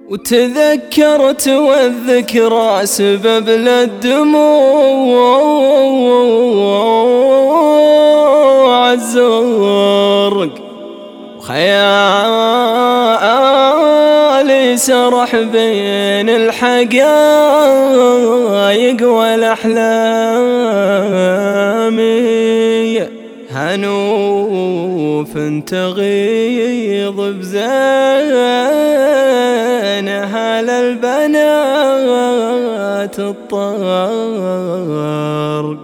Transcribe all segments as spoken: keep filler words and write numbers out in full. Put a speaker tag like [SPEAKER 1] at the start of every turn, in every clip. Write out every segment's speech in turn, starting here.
[SPEAKER 1] وتذكرت والذكرى سبب للدموع الزرق، وخيالي سرح بين الحقايق والأحلام. هنوف تغيض بزينها للبنات الطرق،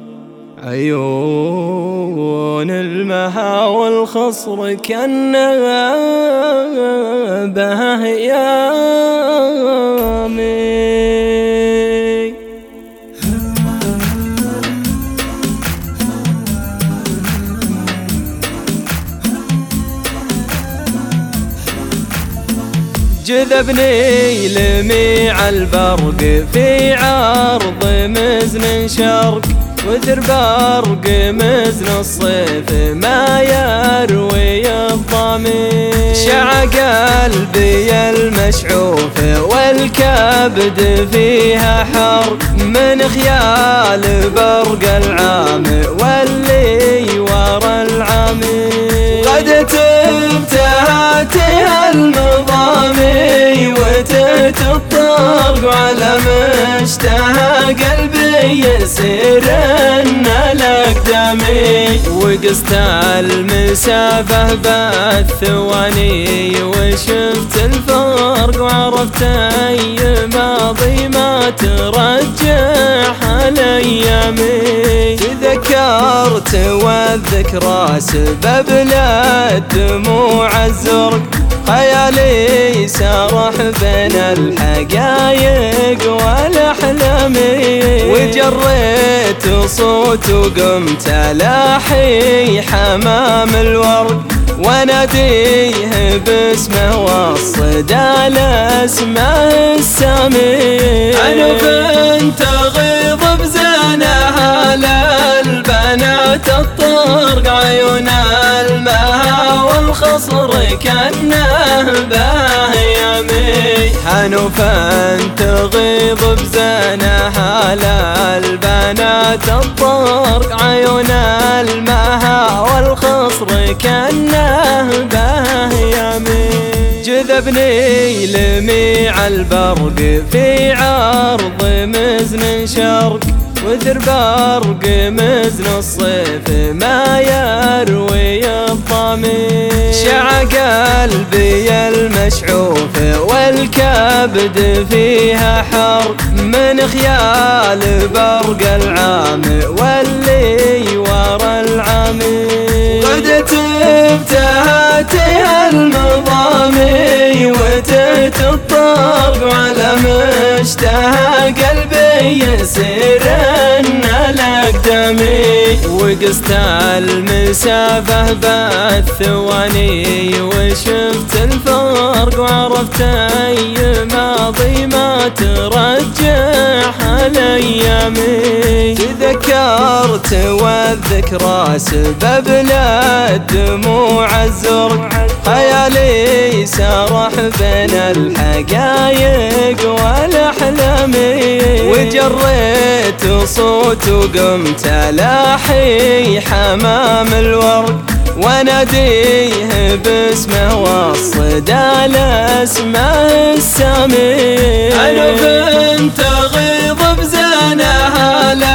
[SPEAKER 1] عيون المها والخصر كأنها بها يامي. جذبني لميع البرق في عرض مزن شرق، وثر برق مزن الصيف ما يروي الضمير. شع قلبي المشعوف والكبد فيها حر، من خيال برق العام واللي ورا العمير. قد تبتهاتها المضامي وتهت الطرق، على مشتهى قلبي يسير ان الاقدامي. وقست المسافة بالثواني وشفت الفرق، وعرفت اي ماضي ما ترجح الايامي. تذكرت والذكرى سبب للدموع الزرق، خيالي سرح بين الحقايق والأحلام. وجريت صوت وقمت لاحي حمام الورد، وناديه باسمه والصدى لاسمه السامي. أنوف تغيض بزينها للبنات الطرق، عيون المها والخصر كأنه باهيامي. حنوفا تغيض بزينها للبنات الطرق، عيون المها والخصر كأنه باهيامي. جذبني لميع البرق في عرض مزن شرق، وثر برق مزن الصيف ما يروي الضمير. شع قلبي المشعوف والكبد فيها حر، من خيال برق العام واللي ورا العمير. قد تبتهاتها المضامي وتهت الطرق، على مشتهى قلبي يسير ان الاقدامي. وقست المسافة بالثواني وشفت الفرق، وعرفت اي ماضي ما ترجح الايامي. تذكرت والذكرى سبب للدموع الزرق، خيالي سرح بين الحقايق والأحلام. وجريت صوت وقمت لاحي حمام الورد، وناديه باسمه والصدى لاسمه السامي. أنوف تغيض بزينها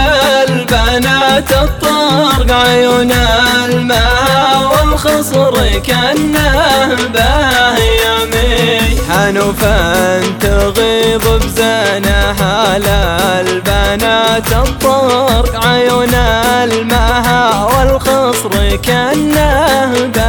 [SPEAKER 1] للبنات الطرق، عيون المها والخصر كأنه باهيامي. حنوفا تغيض بزينها للبنات الطرق، عيون المها والخصر كأنه باهيامي.